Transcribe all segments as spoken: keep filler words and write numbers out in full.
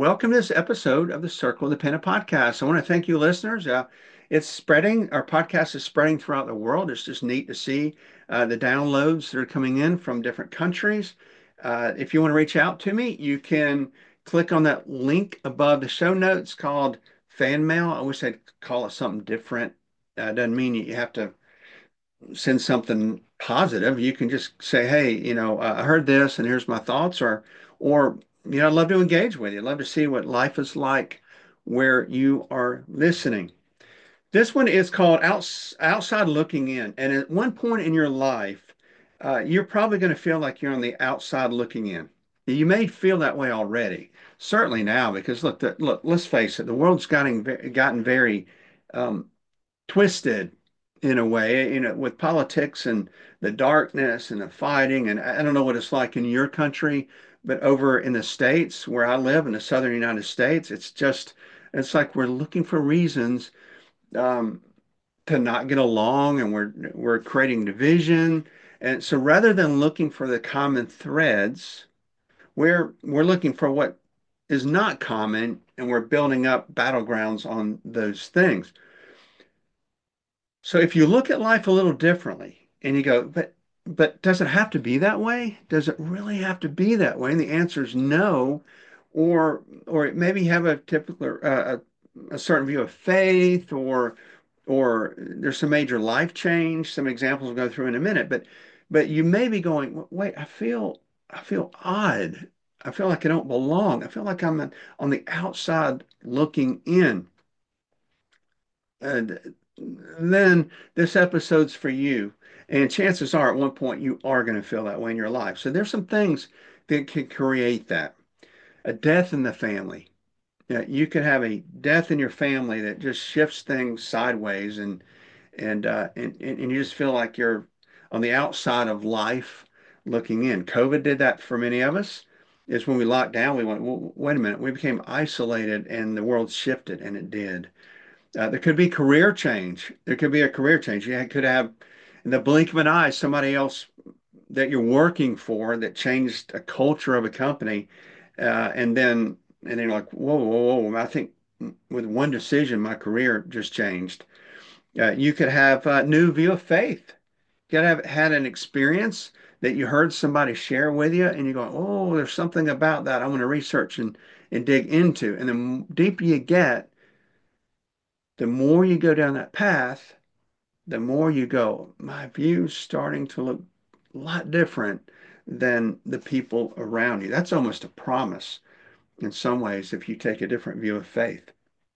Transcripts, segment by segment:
welcome to this episode of the Circle of the Pennant podcast. I want to thank you, listeners. Uh, it's spreading, our podcast is spreading throughout the world. It's just neat to see uh, the downloads that are coming in from different countries. Uh, if you want to reach out to me, you can click on that link above the show notes called fan mail. I wish I'd call it something different. Uh, doesn't mean you have to send something positive. You can just say, hey, you know, uh, I heard this and here's my thoughts, or, or, you know, I'd love to engage with you. I'd love to see what life is like where you are listening. This one is called Outs Outside Looking In. And at one point in your life, uh, you're probably going to feel like you're on the outside looking in. You may feel that way already, certainly now, because look, the, look, let's face it, the world's gotten gotten very um, twisted in a way, you know, with politics and the darkness and the fighting. And I don't know what it's like in your country, but over in the States where I live in the southern United States, it's just, it's like we're looking for reasons um, to not get along, and we're we're creating division. And so rather than looking for the common threads, we're we're looking for what is not common, and we're building up battlegrounds on those things. So if you look at life a little differently and you go, but but does it have to be that way? Does it really have to be that way? And the answer is no. Or or maybe you have a typical uh, a, a certain view of faith, or or there's some major life change. Some examples we'll go through in a minute, but but you may be going, wait, I feel I feel odd. I feel like I don't belong. I feel like I'm on the outside looking in. And then this episode's for you. And chances are at one point you are going to feel that way in your life. So there's some things that can create that. A death in the family. Yeah, you could have a death in your family that just shifts things sideways, and and uh, and and you just feel like you're on the outside of life looking in. COVID did that for many of us. Is when we locked down, we went, well, wait a minute, we became isolated and the world shifted, and it did. Uh, there could be career change. There could be a career change. You could have, in the blink of an eye, somebody else that you're working for that changed a culture of a company, uh, and then and then you're like, whoa, whoa, whoa! I think with one decision, my career just changed. Uh, you could have a new view of faith. You could have had an experience that you heard somebody share with you, and you go, oh, there's something about that I want to research and and dig into. And the deeper you get, the more you go down that path, the more you go, my view's starting to look a lot different than the people around you. That's almost a promise in some ways if you take a different view of faith,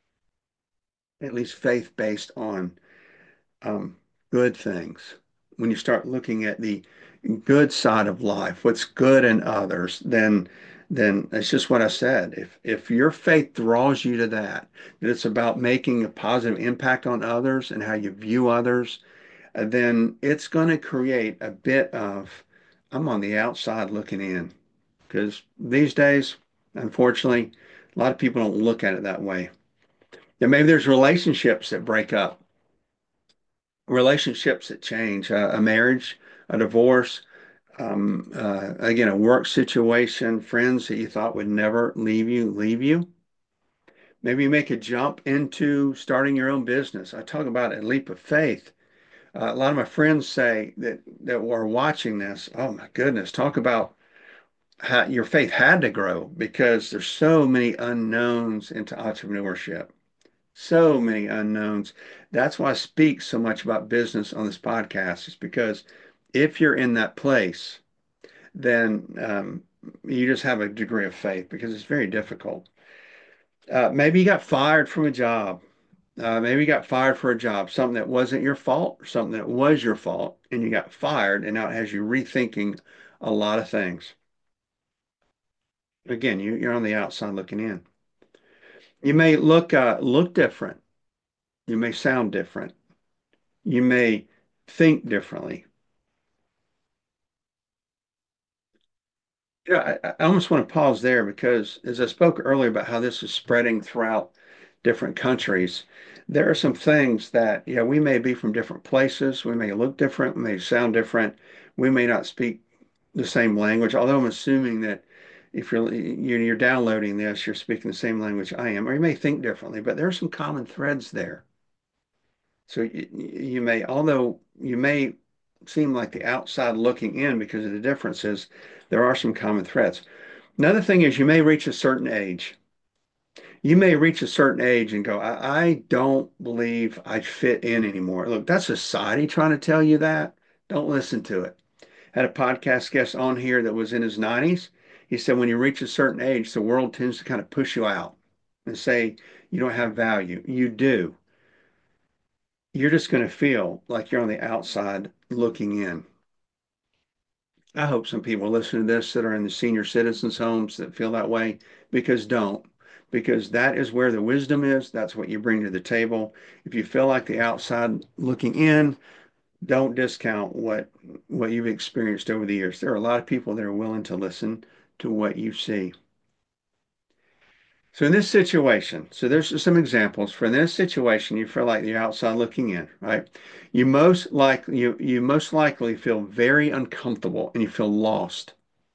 at least faith based on um, good things. When you start looking at the good side of life, what's good in others, then then it's just what I said. If if your faith draws you to that, that it's about making a positive impact on others and how you view others, uh, then it's going to create a bit of, I'm on the outside looking in. Because these days, unfortunately, a lot of people don't look at it that way. And maybe there's relationships that break up, relationships that change, uh, a marriage, a divorce, um, uh, again, a work situation, friends that you thought would never leave you, leave you. Maybe you make a jump into starting your own business. I talk about a leap of faith. Uh, a lot of my friends say that that are watching this, oh my goodness, talk about how your faith had to grow because there's so many unknowns into entrepreneurship. So many unknowns. That's why I speak so much about business on this podcast, is because if you're in that place, then um, you just have a degree of faith because it's very difficult. Uh, maybe you got fired from a job. Uh, maybe you got fired for a job, something that wasn't your fault, or something that was your fault, and you got fired, and now it has you rethinking a lot of things. Again, you, you're on the outside looking in. You may look uh, look different. You may sound different. You may think differently. You know, I, I almost want to pause there because as I spoke earlier about how this is spreading throughout different countries, there are some things that, you know, we may be from different places. We may look different. We may sound different. We may not speak the same language, although I'm assuming that if you're you're, you're downloading this, you're speaking the same language I am, or you may think differently, but there are some common threads there. So you, you may, although you may seem like the outside looking in because of the differences, there are some common threads. Another thing is you may reach a certain age. You may reach a certain age and go, I, I don't believe I fit in anymore. Look, that's society trying to tell you that. Don't listen to it. Had a podcast guest on here that was in his nineties. He said when you reach a certain age, the world tends to kind of push you out and say you don't have value. You do. You're just going to feel like you're on the outside looking in. I hope some people listen to this that are in the senior citizens' homes that feel that way, because don't. Because that is where the wisdom is. That's what you bring to the table. If you feel like the outside looking in, don't discount what what you've experienced over the years. There are a lot of people that are willing to listen to what you see. So in this situation, so there's some examples. For this situation, you feel like the outside looking in, right? You most likely you you most likely feel very uncomfortable and you feel lost.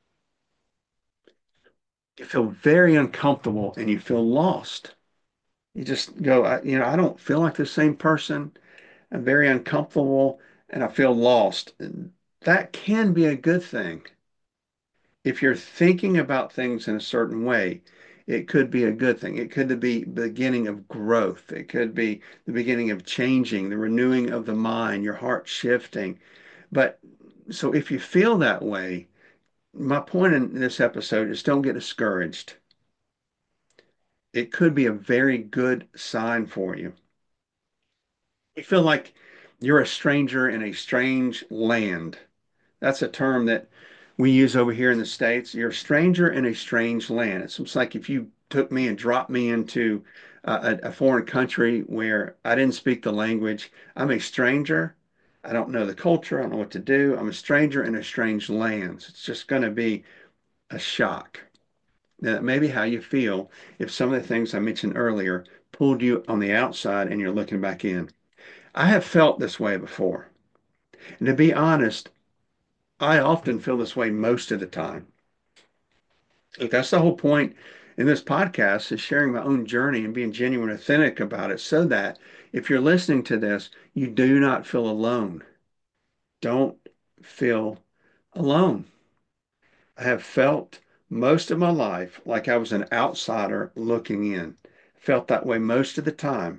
You feel very uncomfortable and you feel lost. You just go, I, you know, I don't feel like the same person. I'm very uncomfortable and I feel lost. That can be a good thing. If you're thinking about things in a certain way, it could be a good thing. It could be the beginning of growth. It could be the beginning of changing, the renewing of the mind, your heart shifting. But so if you feel that way, my point in this episode is don't get discouraged. It could be a very good sign for you. You feel like you're a stranger in a strange land. That's a term that we use over here in the States. You're a stranger in a strange land. It's almost like if you took me and dropped me into a, a foreign country where I didn't speak the language. I'm a stranger. I don't know the culture. I don't know what to do. I'm a stranger in a strange land. It's just going to be a shock. Now, that may be how you feel if some of the things I mentioned earlier pulled you on the outside and you're looking back in. I have felt this way before. And to be honest, I often feel this way most of the time. Look, that's the whole point in this podcast is sharing my own journey and being genuine and authentic about it so that if you're listening to this, you do not feel alone. Don't feel alone. I have felt most of my life like I was an outsider looking in. Felt that way most of the time.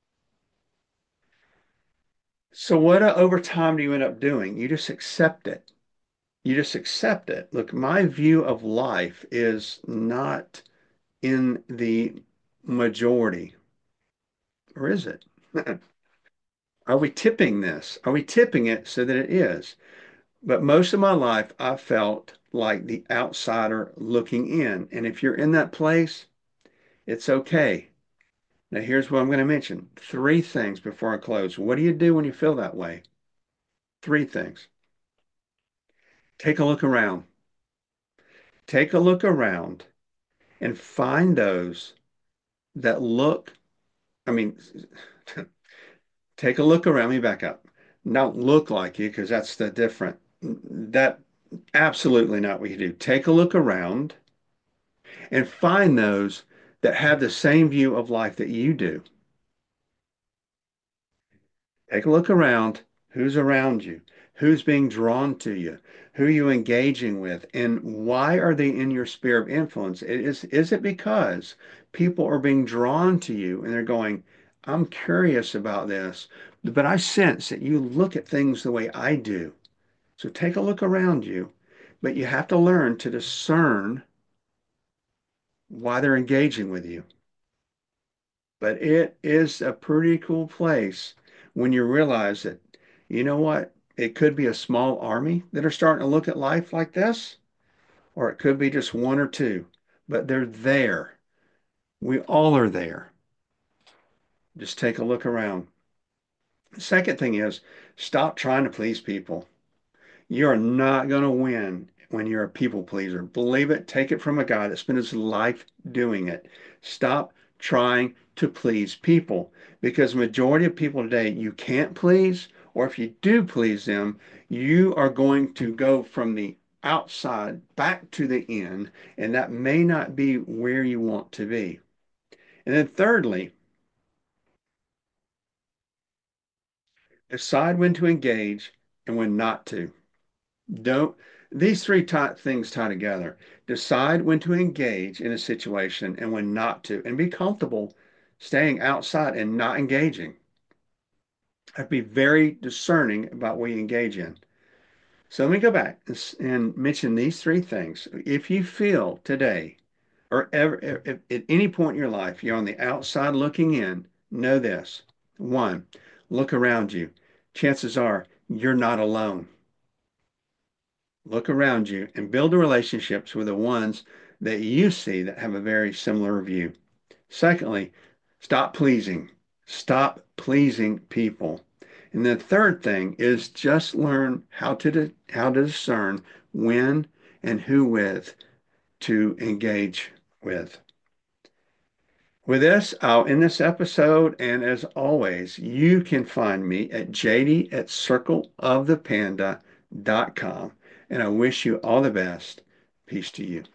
So what uh, over time do you end up doing? You just accept it. You just accept it. Look, my view of life is not in the majority, or is it? Are we tipping this? Are we tipping it so that it is? But most of my life, I felt like the outsider looking in. And if you're in that place, it's okay. Now, here's what I'm going to mention. Three things before I close. What do you do when you feel that way? Three things. Take a look around. Take a look around and find those that look, I mean, take a look around. Let me back up. Don't look like you because that's the different. That absolutely not what you do. Take a look around and find those that have the same view of life that you do. Take a look around. Who's around you? Who's being drawn to you? Who are you engaging with? And why are they in your sphere of influence? Is, is it because people are being drawn to you and they're going, I'm curious about this, but I sense that you look at things the way I do. So take a look around you, but you have to learn to discern why they're engaging with you. But it is a pretty cool place when you realize that, you know what? It could be a small army that are starting to look at life like this, or it could be just one or two, but they're there. We all are there. Just take a look around. The second thing is stop trying to please people. You're not going to win when you're a people pleaser. Believe it, take it from a guy that spent his life doing it. Stop trying to please people because majority of people today you can't please, or if you do please them, you are going to go from the outside back to the in, and that may not be where you want to be. And then thirdly, decide when to engage and when not to. Don't, these three ti- things tie together. Decide when to engage in a situation and when not to, and be comfortable staying outside and not engaging. I'd be very discerning about what you engage in. So let me go back and, s- and mention these three things. If you feel today or ever, if, at any point in your life you're on the outside looking in, know this. One, look around you. Chances are you're not alone. Look around you and build the relationships with the ones that you see that have a very similar view. Secondly, stop pleasing. Stop pleasing people. And the third thing is just learn how to di- how to discern when and who with to engage with. With this, I'll end this episode, and as always, you can find me at j d at circle of the panda dot com. And I wish you all the best. Peace to you.